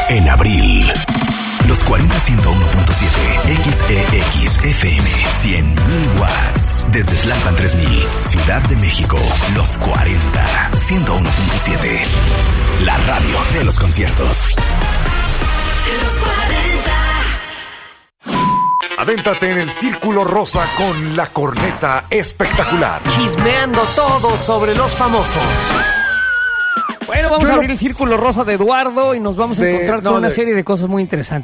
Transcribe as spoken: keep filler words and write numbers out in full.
En abril, los cuarenta ciento uno punto siete X E X F M cien mil watts. Desde Tlalpan tres mil, Ciudad de México, los cuarenta ciento uno punto siete. La radio de los conciertos. Los cuarenta. Adéntrate en el Círculo Rosa con la corneta espectacular. Chismeando todo sobre los famosos. Bueno, vamos Yo a lo- abrir el Círculo Rosa de Eduardo y nos vamos a De- encontrar con no, una de- serie de cosas muy interesantes.